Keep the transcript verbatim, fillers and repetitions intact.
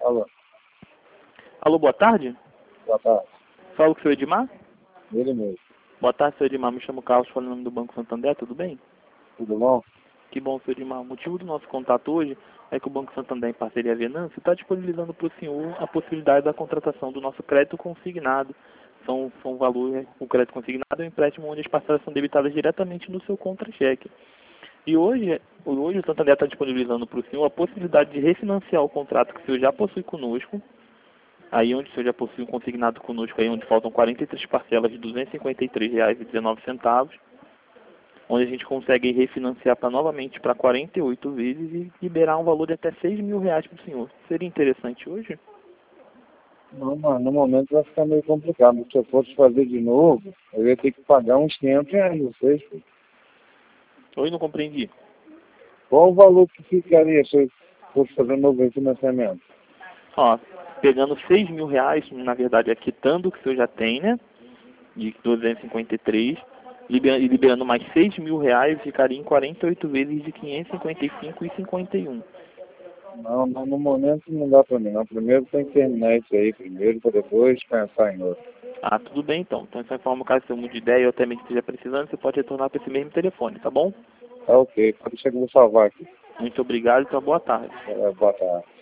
Alô, Alô, boa tarde. boa tarde. Falo com o senhor Edmar? Ele mesmo. Boa tarde, senhor Edmar. Me chamo Carlos, falando do Banco Santander, tudo bem? Tudo bom? Que bom, senhor Edmar. O motivo do nosso contato hoje é que o Banco Santander, em parceria Venâncio, está disponibilizando para o senhor a possibilidade da contratação do nosso crédito consignado. São, são valores, o crédito consignado é um empréstimo onde as parcelas são debitadas diretamente no seu contra-cheque. E hoje, hoje o Santander está disponibilizando para o senhor a possibilidade de refinanciar o contrato que o senhor já possui conosco. Aí onde o senhor já possui um consignado conosco, aí onde faltam quarenta e três parcelas de duzentos e cinquenta e três reais e dezenove centavos, onde a gente consegue refinanciar para novamente para quarenta e oito vezes e liberar um valor de até seis mil reais para o senhor. Seria interessante hoje? Não, mas no momento vai ficar meio complicado. Se eu fosse fazer de novo, eu ia ter que pagar uns quinhentos reais, vocês. Hoje não compreendi. Qual o valor que ficaria se eu fosse fazer um novo refinanciamento? Ó, pegando seis mil reais, na verdade, é quitando o que o senhor já tem, né? De duzentos e cinquenta e três, liberando, e liberando mais seis mil reais, ficaria em quarenta e oito vezes de quinhentos e cinquenta e cinco e cinquenta e um. Não, não, no momento não dá para mim, não. Primeiro tem que terminar isso aí primeiro, para depois pensar em outro. Ah, tudo bem então. Então, essa forma, caso você mude de ideia ou até mesmo esteja precisando, você pode retornar para esse mesmo telefone, tá bom? Tá ok, pode deixar que eu vou salvar aqui. Muito obrigado e então, boa tarde. É, boa tarde.